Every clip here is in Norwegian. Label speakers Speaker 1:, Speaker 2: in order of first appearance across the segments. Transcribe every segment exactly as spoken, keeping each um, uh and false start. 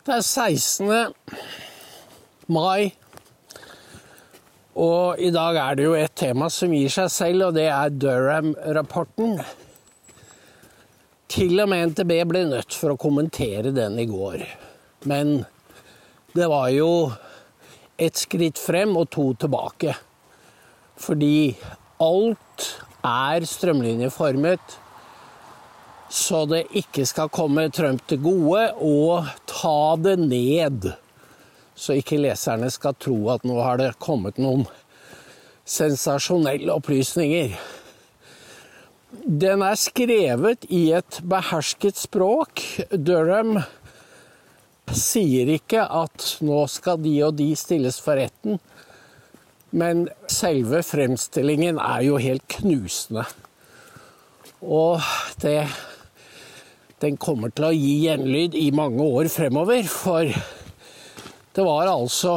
Speaker 1: Det er sekstende mai, og i dag er det jo et tema som gir seg selv, og det er Durham-rapporten. Til og med N T B ble nødt for å kommentere den i går. Men det var jo et skritt frem og to tilbake. Fordi alt er strømlinjeformet, så det ikke skal komme Trump til gode, og ta det ned. Så ikke leserne skal tro at nå har det kommet noen sensasjonelle opplysninger. Den er skrevet i et behersket språk. Durham sier ikke at nå skal de og de stilles for retten, men selve fremstillingen er jo helt knusende. Og det, den kommer til å gi gjenlyd i mange år fremover, for det var altså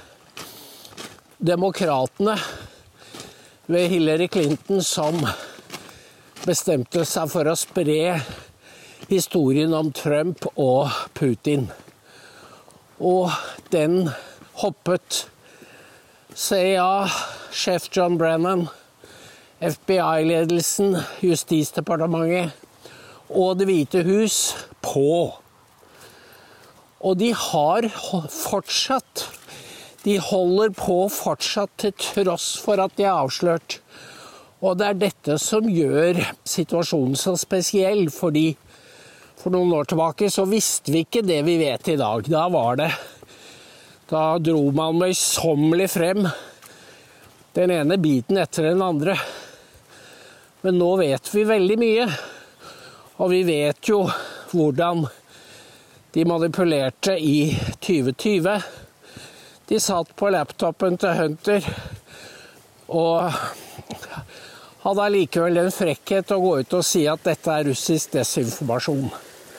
Speaker 1: demokratene ved Hillary Clinton som bestemte seg for å spre historien om Trump og Putin. Og den hoppet C I A, sjef John Brennan, F B I-ledelsen, Justisdepartementet og Det hvite hus på. Og de har fortsatt, de holder på fortsatt til tross for at de er avslørt. Og det er dette som gjør situasjonen så spesiell, fordi for noen år tilbake så visste vi ikke det vi vet i dag. Da var det, da dro man møysommelig frem den ene biten etter den andre. Men nå vet vi veldig mye, og vi vet jo hvordan de manipulerte i tjue tjue. De satt på laptopen til Hunter og hadde allikevel en frekkhet å gå ut og si at dette er russisk desinformasjon.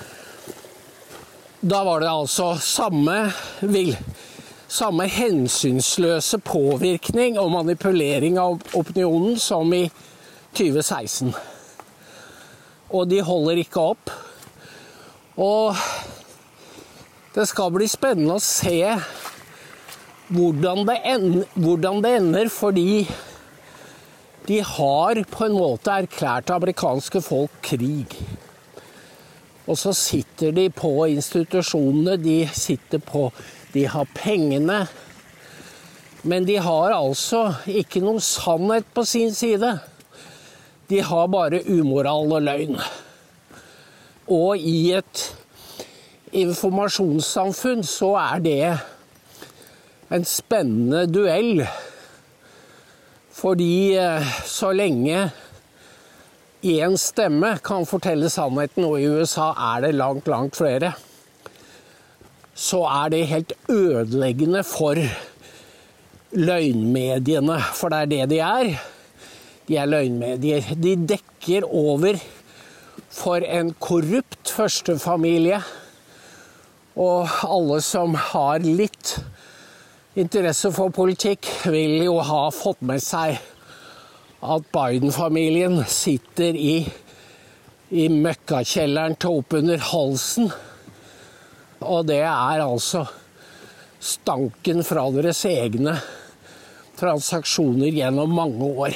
Speaker 1: Da var det altså samme, vil, samme hensynsløse påvirkning og manipulering av opinionen som i tjue seksten. Og de holder ikke opp. Og det skal bli spennende å se hvordan det ender, hvordan det ender, fordi de har på en måte erklært amerikanske folk krig. Og så sitter de på institusjonene, de sitter på, de har pengene, men de har altså ikke noe sannhet på sin side. De har bare umoral og løgn. Og i et informasjonssamfunn så er det en spennende duell. Fordi så lenge en stemme kan fortelle sannheten, og i U S A er det langt, langt flere, så er det helt ødeleggende for løgnmediene. For det er det de er. De er løgnmedier. De dekker over for en korrupt førstefamilie. Og alle som har litt interesse for politikk, vil jo ha fått med seg at Biden-familien sitter i, i møkkakjelleren til oppunder halsen. Og det er altså stanken fra deres egne transaksjoner gjennom mange år.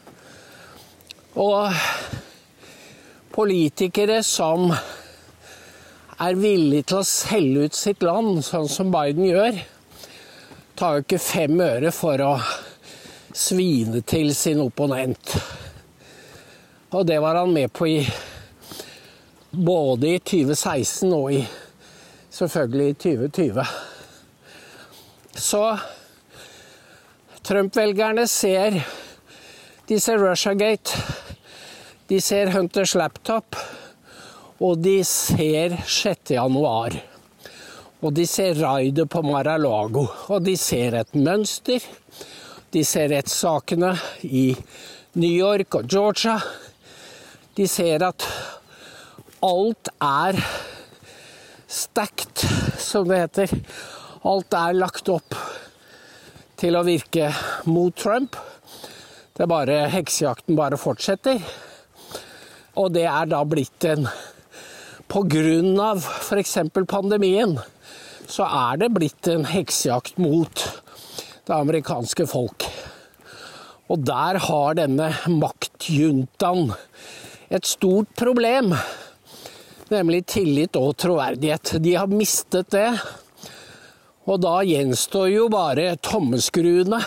Speaker 1: Og politikere som er villige til å selge ut sitt land, sånn som Biden gjør, tar jo ikke fem øre for å svine til sin opponent. Og det var han med på i både i tjue seksten og i, selvfølgelig i tjue tjue. Så Trump-velgerne ser, de ser Russiagate, de ser Hunters laptop, og de ser sjette januar. Og de ser raidet på Mar-a-Lago, og de ser et mønster. De ser rettssakene i New York og Georgia. De ser at alt er stacked, som det heter. Alt er lagt opp til å virke mot Trump. Det er bare, heksejakten bare fortsetter. Og det er da blitt en, på grunn av for eksempel pandemien, så er det blitt en heksejakt mot det amerikanske folk. Og der har denne maktjuntaen et stort problem, nemlig tillit og troverdighet. De har mistet det, og da gjenstår jo bare tommeskruene.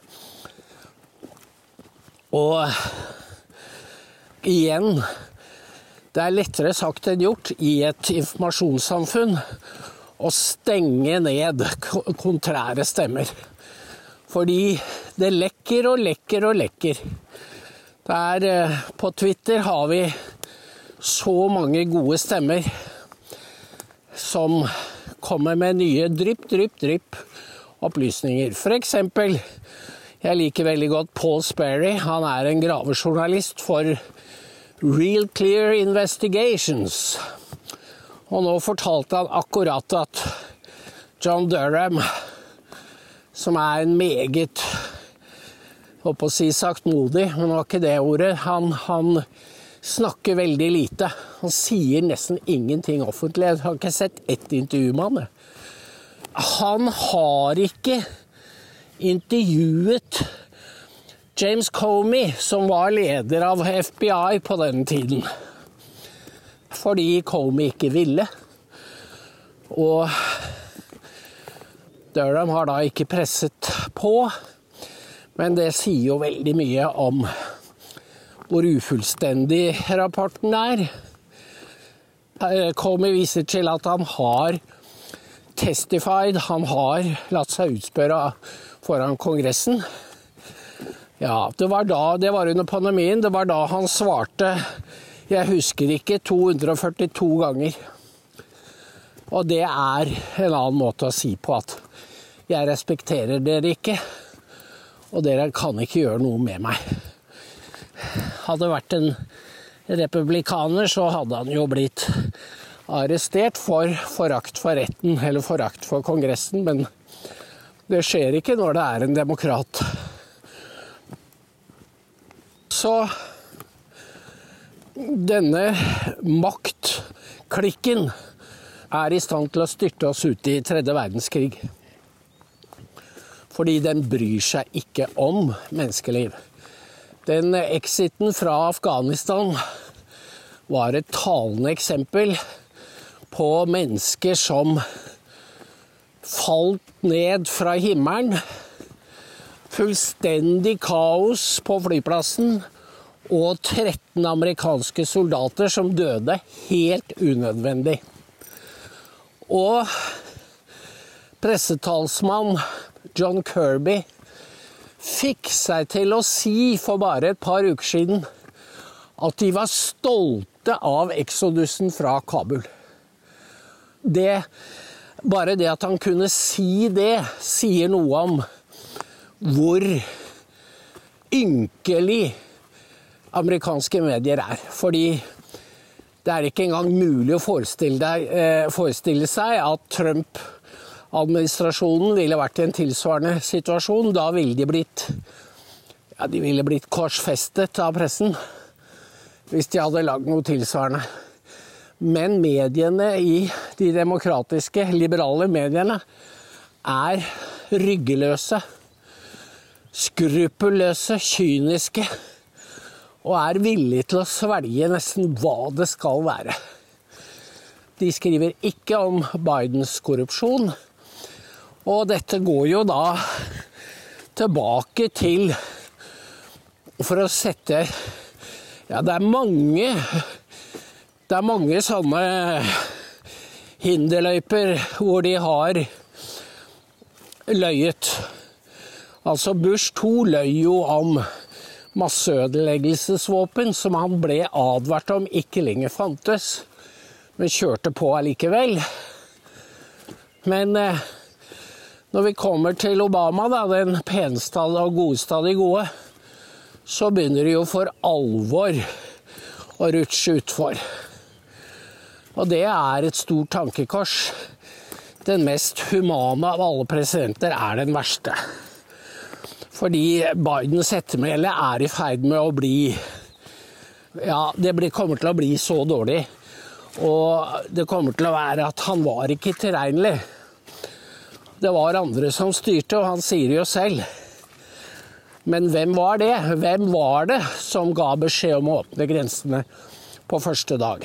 Speaker 1: Og igjen, det er lettere sagt enn gjort i et informasjonssamfunn å stenge ned kontrære stemmer. Fordi det lekker og lekker og lekker. Der på Twitter har vi så mange gode stemmer som kommer med nye drypp, drypp, drypp opplysninger. For eksempel, jeg liker veldig godt Paul Sperry. Han er en gravejournalist for Real Clear Investigations. Og nå fortalte han akkurat at John Durham, som er en meget, jeg håper å si saktmodig, men det var ikke det ordet, han, han snakker veldig lite. Han sier nesten ingenting offentlig. Jeg har ikke sett ett intervju med han. Han har ikke intervjuet James Comey, som var leder av F B I på den tiden. Fordi Comey ikke ville. Og Durham har da ikke presset på, men det sier jo veldig mye om hvor ufullstendig rapporten er. Comey viser til at han har testified, han har latt seg utspørre foran Kongressen. Ja, det var da, det var under pandemien, det var da han svarte, jeg husker ikke, to hundre og førtito ganger. Og det er en annen måte å si på at jeg respekterer dere ikke, og dere kan ikke gjøre noe med meg. Hadde det vært en republikaner, så hadde han jo blitt arrestert for forakt for retten, eller forakt for Kongressen, men det skjer ikke når det er en demokrat. Så denne maktklikken er i stand til å styrte oss ut i tredje verdenskrig. Fordi den bryr seg ikke om menneskeliv. Den exiten fra Afghanistan var et talende eksempel på mennesker som falt ned fra himmelen. Fullstendig kaos på flyplassen, og tretten amerikanske soldater som døde helt unødvendig. Og pressetalsmann John Kirby fikk seg til å si for bare et par uker siden at de var stolte av exodusen fra Kabul. Det, bare det at han kunne si det, sier noe om hvor ynkelig amerikanske medier er. Fordi det er ikke engang mulig å forestille, deg, eh, forestille seg at Trump-administrasjonen ville vært i en tilsvarende situasjon. Da ville de blitt, ja, de ville blitt korsfestet av pressen hvis de hadde lagd noe tilsvarende. Men mediene i de demokratiske, liberale mediene er ryggeløse, skruppelløse, kyniske, og er villige til å svelge nesten hva det skal være. De skriver ikke om Bidens korrupsjon, og dette går jo da tilbake til, for å sette, ja, det er mange, det er mange sånne hinderløyper hvor de har løyet. Altså Bush to løy jo om masseødeleggelsesvåpen som han ble advart om ikke lenger fantes, men kjørte på allikevel. Men eh, når vi kommer til Obama, da, den peneste og godeste av de gode, så begynner det jo for alvor å rutsje utfor. Og det er et stort tankekors. Den mest humane av alle presidenter er den verste. Fordi Bidens ettermæle er i ferd med å bli, ja, det blir, kommer til å bli så dårlig. Og det kommer til å være at han var ikke tilregnelig. Det var andre som styrte, og han sier det jo selv. Men hvem var det? Hvem var det som ga beskjed om å åpne grensene på første dag?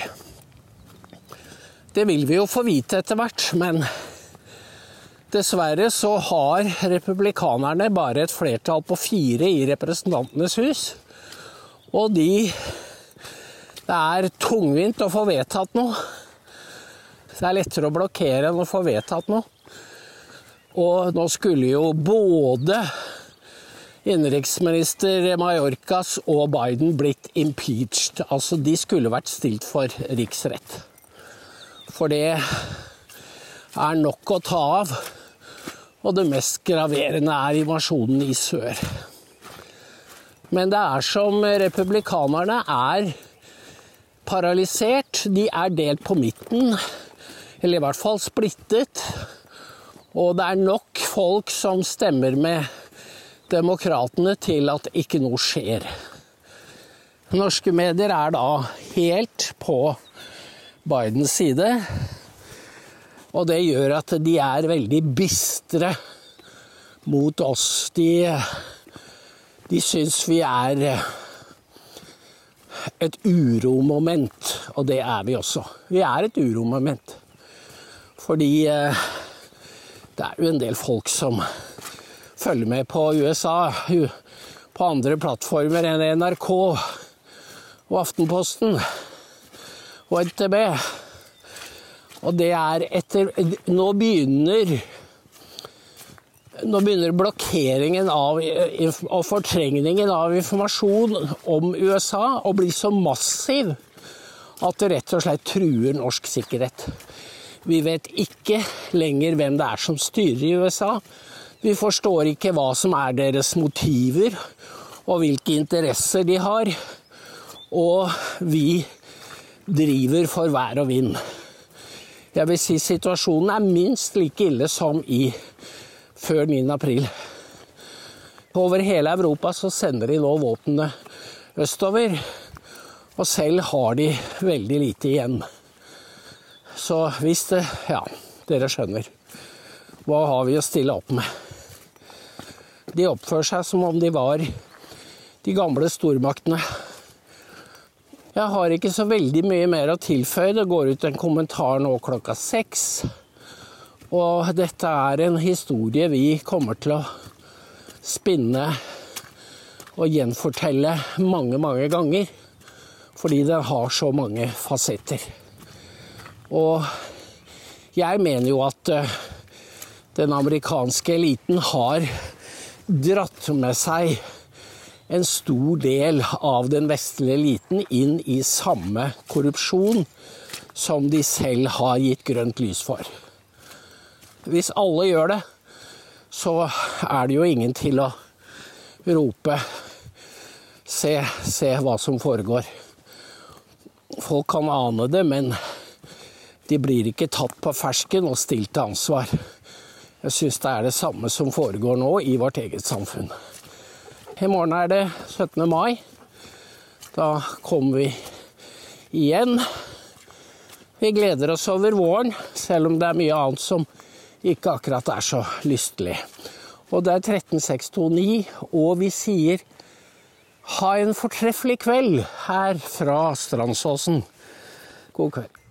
Speaker 1: Det vil vi jo få vite etter hvert, men dessverre så har republikanerne bare et flertall på fire i representantenes hus. Og de, det er tungvint å få vedtatt noe. Det er lettere å blokkere enn å få vedtatt noe. Og nå skulle jo både innenriksminister Mayorkas og Biden blitt impeached. Altså, de skulle vært stilt for riksrett. For det er nok å ta av. Og det mest graverende er invasjonen i sør. Men det er som republikanerne er paralysert. De er delt på midten, eller i hvert fall splittet. Og det er nok folk som stemmer med demokratene til at ikke noe skjer. Norske medier er da helt på Bidens side. Og det gjør at de er veldig bistre mot oss. De, de synes vi er et uromoment, og det er vi også. Vi er et uromoment. Fordi det er jo en del folk som følger med på U S A på andre plattformer enn N R K og Aftenposten og N T B. Og det er etter Nå begynner Nå begynner blokkeringen av og fortrengningen av informasjon om U S A å bli så massiv at det rett og slett truer norsk sikkerhet. Vi vet ikke lenger hvem det er som styrer i U S A. Vi forstår ikke hva som er deres motiver og hvilke interesser de har. Og vi driver for vær og vind. Jeg vil si situasjonen er minst like ille som i før niende april. Over hele Europa så sender de nå våpnene østover, og selv har de veldig lite igjen. Så hvis det, ja, dere skjønner, hva har vi å stille opp med? De oppfører seg som om de var de gamle stormaktene. Jeg har ikke så veldig mye mer å tilføye. Det går ut en kommentar nå klokka seks. Og dette er en historie vi kommer til å spinne og gjenfortelle mange, mange ganger. Fordi den har så mange fasetter. Og jeg mener jo at den amerikanske eliten har dratt med seg en stor del av den vestlige eliten inn i samme korrupsjon som de selv har gitt grønt lys for. Hvis alle gjør det, så er det jo ingen til å rope, se, se hva som foregår. Folk kan ane det, men de blir ikke tatt på fersken og stilt til ansvar. Jeg synes det er det samme som foregår nå i vårt eget samfunn. I morgen er det syttende mai. Da kommer vi igjen. Vi gleder oss over våren, selv om det er mye annet som ikke akkurat er så lystelig. Og det er tretten seks to ni, og vi sier ha en fortreffelig kveld her fra Strandsåsen. God kveld.